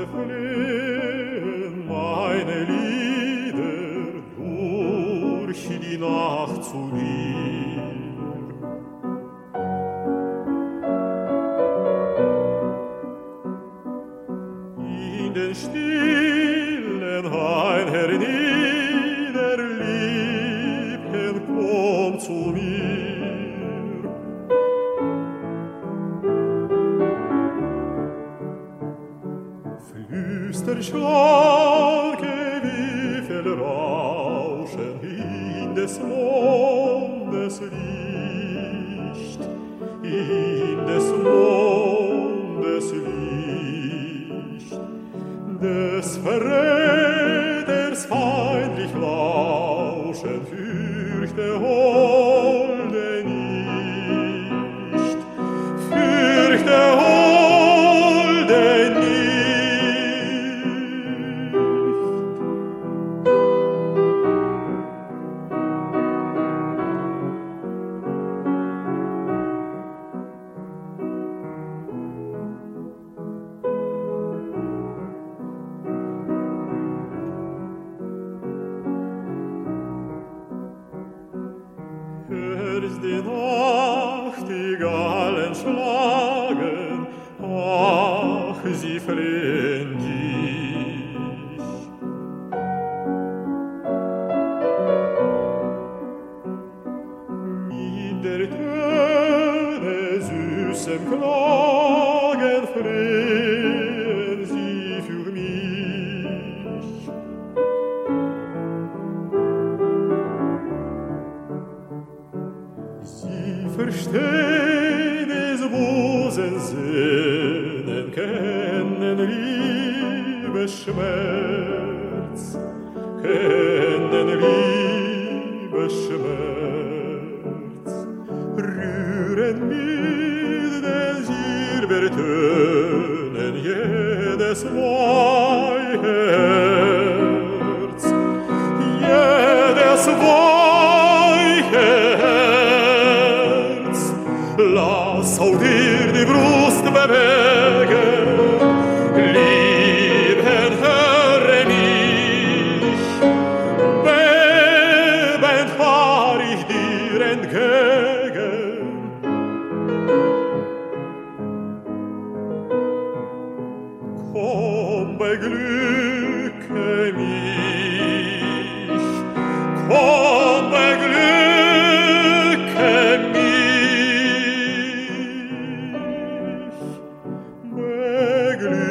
flehen meine Lieder durch die Nacht zu dir. In den stillen Hain hernieder, Liebchen, komm zu mir. Flüsterschlanke, wie viel Rauschen in des Mondes Licht, in des Mondes Licht, des Verräters feindlich lauschen, fürchte Holde nicht, fürchte Holde nicht. Hörst die Nachtigallen schlagen, ach, sie flehen dich. Mit der Töne süßem Klagen flehen sie für mich. Sie verstehen des Busens Sehnen, kennen Liebesschmerz, kennen Liebesschmerz, rühren mit den Silbertönen jedes Weihherz, jedes Weihherz. Lass auch dir die Brust bewegen, Lieben, höre mich, bebend fahr ich dir entgegen. Komm, beglücke mich, komm, beglücke mich, beglücke